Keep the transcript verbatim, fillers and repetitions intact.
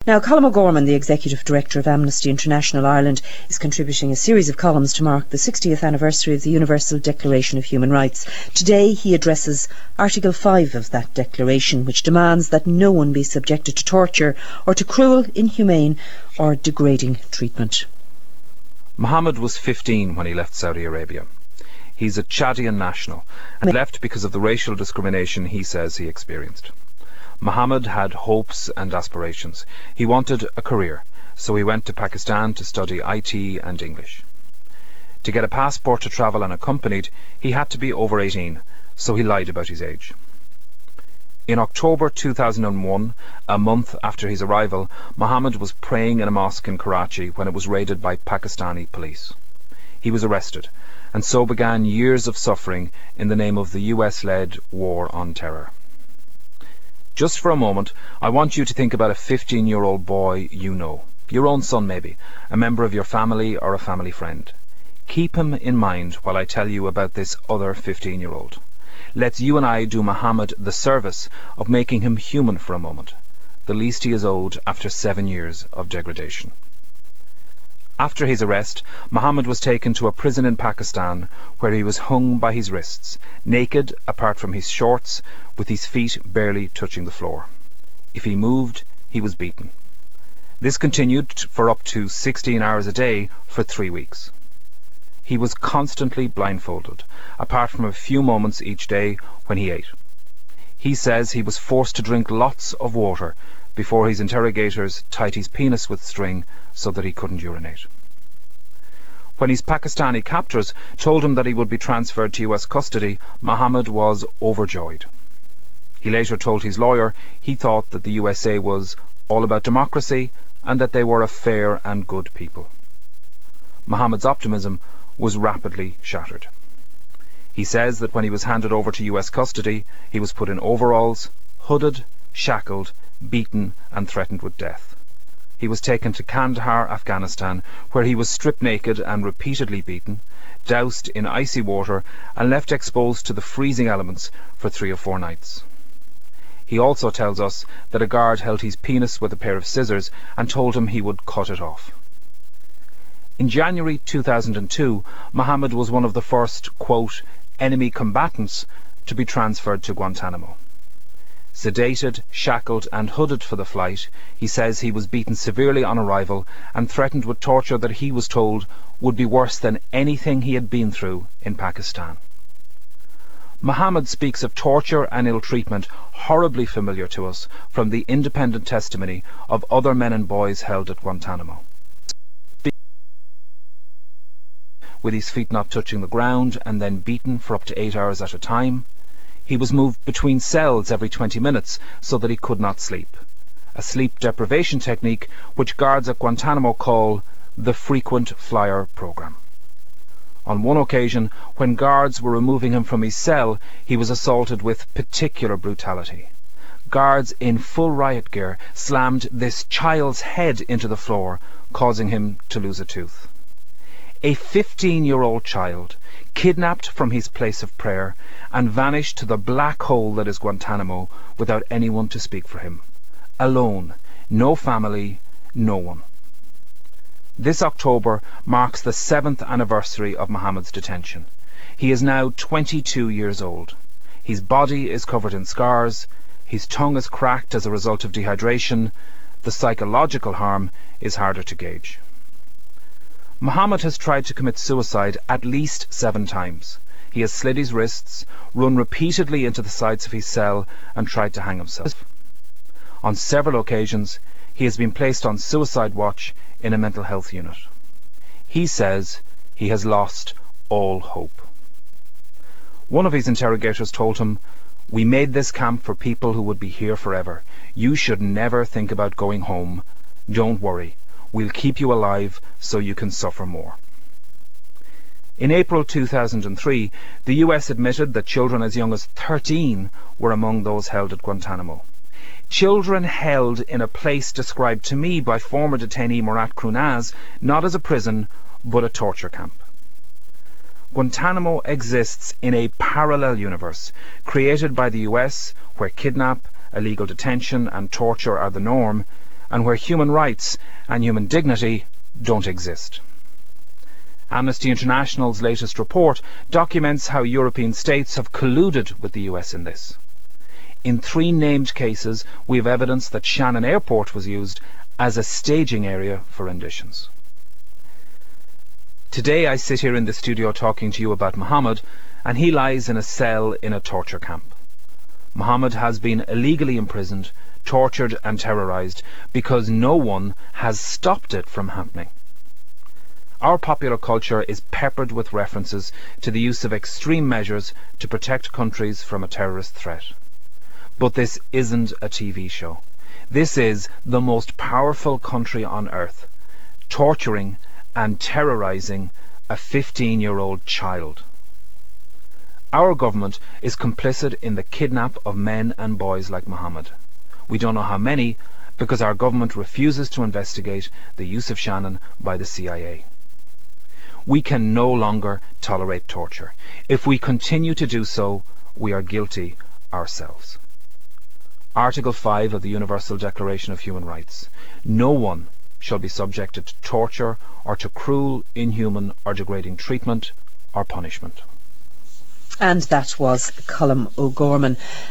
Now, Colm O'Gorman, the Executive Director of Amnesty International Ireland, is contributing a series of columns to mark the sixtieth anniversary of the Universal Declaration of Human Rights. Today he addresses Article five of that declaration, which demands that no one be subjected to torture or to cruel, inhumane or degrading treatment. Mohammed was fifteen when he left Saudi Arabia. He's a Chadian national and left because of the racial discrimination he says he experienced. Mohammed had hopes and aspirations. He wanted a career, so he went to Pakistan to study I T and English. To get a passport to travel unaccompanied, he had to be over eighteen, so he lied about his age. In October two thousand one, a month after his arrival, Mohammed was praying in a mosque in Karachi when it was raided by Pakistani police. He was arrested, and so began years of suffering in the name of the U S-led war on terror. Just for a moment, I want you to think about a fifteen-year-old boy you know, your own son maybe, a member of your family or a family friend. Keep him in mind while I tell you about this other fifteen-year-old. Let's you and I do Mohammed the service of making him human for a moment, the least he is owed after seven years of degradation. After his arrest, Mohammed was taken to a prison in Pakistan where he was hung by his wrists, naked apart from his shorts, with his feet barely touching the floor. If he moved, he was beaten. This continued for up to sixteen hours a day for three weeks. He was constantly blindfolded, apart from a few moments each day when he ate. He says he was forced to drink lots of water before his interrogators tied his penis with string so that he couldn't urinate. When his Pakistani captors told him that he would be transferred to U S custody, Mohammed was overjoyed. He later told his lawyer he thought that the U S A was all about democracy and that they were a fair and good people. Mohammed's optimism was rapidly shattered. He says that when he was handed over to U S custody, he was put in overalls, hooded, shackled, beaten and threatened with death. He was taken to Kandahar, Afghanistan, where he was stripped naked and repeatedly beaten, doused in icy water and left exposed to the freezing elements for three or four nights. He also tells us that a guard held his penis with a pair of scissors and told him he would cut it off. In January two thousand two, Mohammed was one of the first, quote, enemy combatants to be transferred to Guantanamo. Sedated, shackled and hooded for the flight, he says he was beaten severely on arrival and threatened with torture that he was told would be worse than anything he had been through in Pakistan. Mohammed speaks of torture and ill-treatment horribly familiar to us from the independent testimony of other men and boys held at Guantanamo. With his feet not touching the ground and then beaten for up to eight hours at a time. He was moved between cells every twenty minutes so that he could not sleep, a sleep deprivation technique which guards at Guantanamo call the frequent flyer program. On one occasion, when guards were removing him from his cell, he was assaulted with particular brutality. Guards in full riot gear slammed this child's head into the floor, causing him to lose a tooth. A fifteen-year-old child, kidnapped from his place of prayer and vanished to the black hole that is Guantanamo without anyone to speak for him. Alone, no family, no one. This October marks the seventh anniversary of Mohammed's detention. He is now twenty-two years old. His body is covered in scars, his tongue is cracked as a result of dehydration. The psychological harm is harder to gauge. Mohammed has tried to commit suicide at least seven times. He has slit his wrists, run repeatedly into the sides of his cell and tried to hang himself. On several occasions, he has been placed on suicide watch in a mental health unit. He says he has lost all hope. One of his interrogators told him, "We made this camp for people who would be here forever. You should never think about going home. Don't worry. We'll keep you alive so you can suffer more." In April two thousand three, the U S admitted that children as young as thirteen were among those held at Guantanamo. Children held in a place described to me by former detainee Murat Krunaz not as a prison, but a torture camp. Guantanamo exists in a parallel universe created by the U S, where kidnap, illegal detention and torture are the norm, and where human rights and human dignity don't exist. Amnesty International's latest report documents how European states have colluded with the U S in this. In three named cases, we have evidence that Shannon Airport was used as a staging area for renditions. Today I sit here in the studio talking to you about Mohammed, and he lies in a cell in a torture camp. Mohammed has been illegally imprisoned, tortured and terrorised because no one has stopped it from happening. Our popular culture is peppered with references to the use of extreme measures to protect countries from a terrorist threat. But this isn't a T V show. This is the most powerful country on earth, torturing and terrorising a fifteen-year-old child. Our government is complicit in the kidnap of men and boys like Mohammed. We don't know how many, because our government refuses to investigate the use of Shannon by the C I A. We can no longer tolerate torture. If we continue to do so, we are guilty ourselves. Article five of the Universal Declaration of Human Rights. No one shall be subjected to torture or to cruel, inhuman or degrading treatment or punishment. And that was Colm O'Gorman.